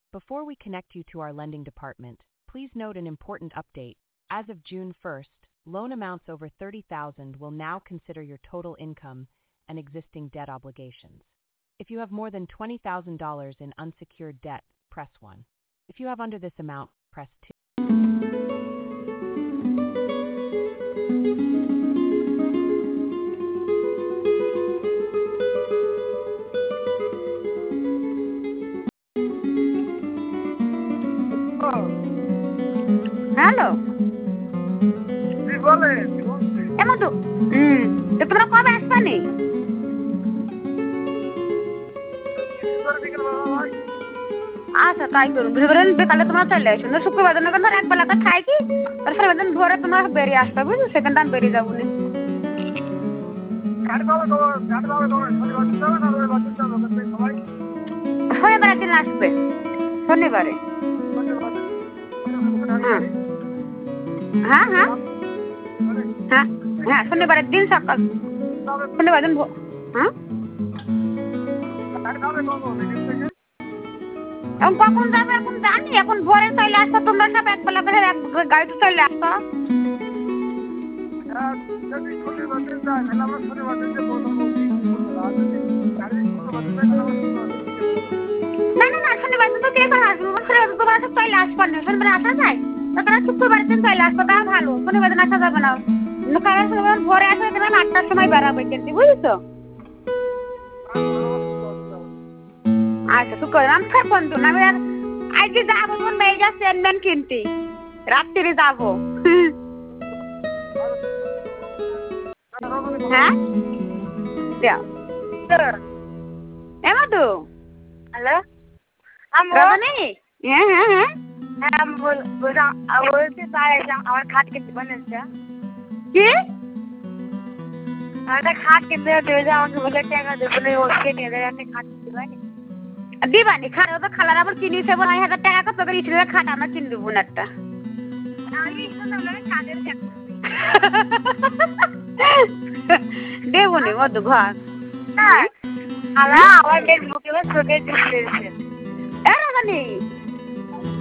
Before we connect you to our lending department, please note an important update. As of June 1st, loan amounts over $30,000 will now consider your total income and existing debt obligations. If you have more than $20,000 in unsecured debt, press 1. If you have under this amount, press 2. Hello এমন তো তোমরা কবে আসবানি? আচ্ছা তাই করুন, বিকালে তোমরা চলে আসো, শুক্রবার দিন ধর এক বেলা খাই কি তারপরে দিন ভোরে তোমরা বেরিয়ে আসবে, বুঝছো? সেখানটা আমি বেরিয়ে যাবো না। শনিবার দিন আসবে, শনিবারে। হ্যাঁ হ্যাঁ হ্যাঁ হ্যাঁ শনিবারের দিন সকাল, শনিবার দিন। হ্যাঁ এখন কখন যাবে এখন জানি, এখন ভোরে চলে আসতো তোমরা সব এক বেলা করে এক গাড়িতে চলে আসতো। না না না শনিবার দিন তো কে করে আসবো, শনিবার তোমরা সব চলে আসবা না, শনিবার আসা যায় তারা শুক্রবার দিন চলে আসবো, তা ভালো। শনিবার দিন আসা যাবে না, কারণ ভোরে আসবে তোমার 8টার সময় বেড়াবে কিন্তু, বুঝছো? আচ্ছা শুক্রবার আমি ফের বন্ধু না, আমি আজকে যাবো তোমার মেয়ে যাচ্ছে চেনবেন কিনতে, রাত্রি যাবো। হ্যাঁ এমাদু হ্যালো রজনী, হ্যাঁ হ্যাঁ হ্যাঁ হ্যাঁ বলছি তাই আমার খাট কিনতে বানিয়েছে কি একটা খাট কিনতে দেবে, আমাকে বলে টাকা দেবো না, ওকে নিয়ে দেবে একটা খাট কিনতে পারি দিবানি খাট তো খালার আবার কিনিছে 9,000 টাকা কত করে স্টিলের খাট আমরা কিনে দেবো না একটা। আমি কাজের দেবো নি মধু ঘর খালা আমার মেয়ের মুখে চোখে দিচ্ছে। রজনী